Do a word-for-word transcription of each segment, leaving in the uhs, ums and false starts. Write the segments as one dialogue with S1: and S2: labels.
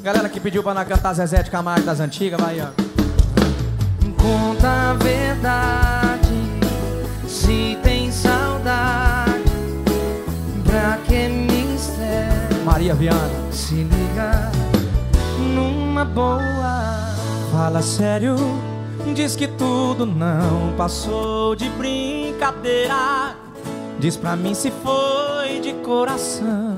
S1: Galera que pediu pra nós cantar Zezé de Camargo das antigas, vai, ó.
S2: Conta a verdade, se tem saudade, pra que mistério?
S1: Maria Viana.
S2: Se liga numa boa.
S1: Fala sério, diz que tudo não passou de brincadeira. Diz pra mim se foi de coração.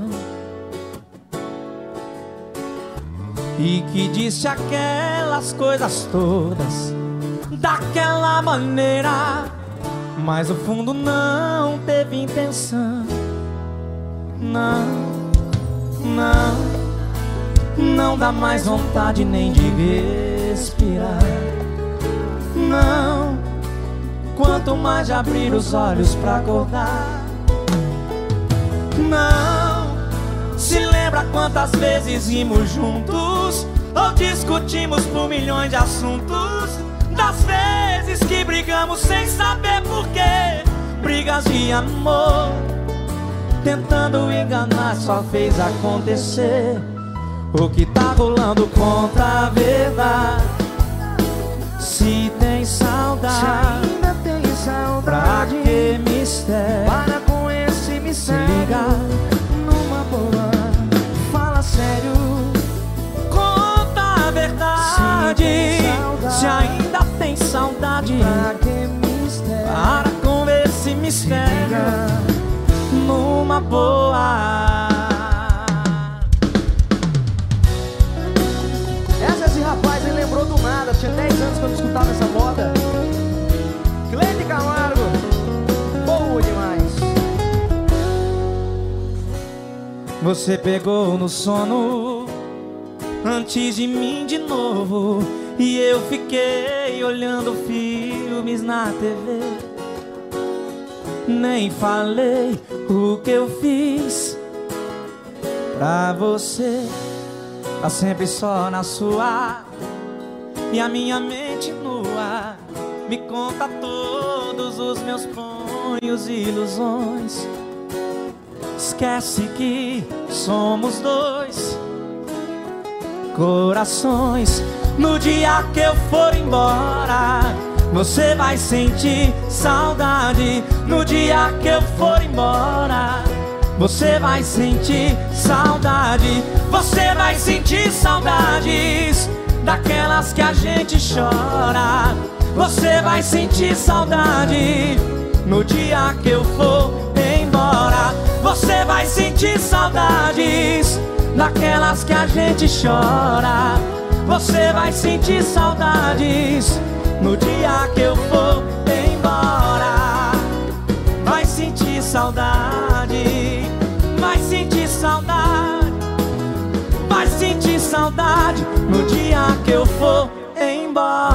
S1: E que disse aquelas coisas todas daquela maneira, mas no fundo não teve intenção. Não, não, não dá mais vontade nem de respirar. Não, quanto mais de abrir os olhos pra acordar. Não, se lembra quantas vezes rimos juntos ou discutimos por milhões de assuntos, das vezes que brigamos sem saber porquê. Brigas de amor, tentando enganar, só fez acontecer o que tá rolando contra a verdade. Se tem saudade,
S2: Se ainda tem saudade,
S1: pra que mistério?
S2: para com esse
S1: Se
S2: mistério.
S1: liga
S2: Numa boa, fala sério.
S1: Conta a verdade.
S2: Se
S1: Se ainda tem saudade,
S2: pra que mistério?
S1: para com esse mistério. Numa boa.
S2: Essa esse rapaz nem lembrou do nada. Tinha dez anos quando eu escutava essa moda. Cleide Camargo, boa demais.
S1: Você pegou no sono antes de mim de novo, e eu fiquei olhando filmes na T V. Nem falei o que eu fiz pra você. Tá sempre só na sua, e a minha mente nua me conta todos os meus sonhos e ilusões. Esquece que somos dois corações. No dia que eu for embora, você vai sentir saudade. No dia que eu for embora, você vai sentir saudade. Você vai sentir saudades daquelas que a gente chora. Você vai sentir saudade no dia que eu for embora. Você vai sentir saudades daquelas que a gente chora. Você vai sentir saudades no dia que eu for embora. Vai sentir saudade, vai sentir saudade, vai sentir saudade no dia que eu for embora.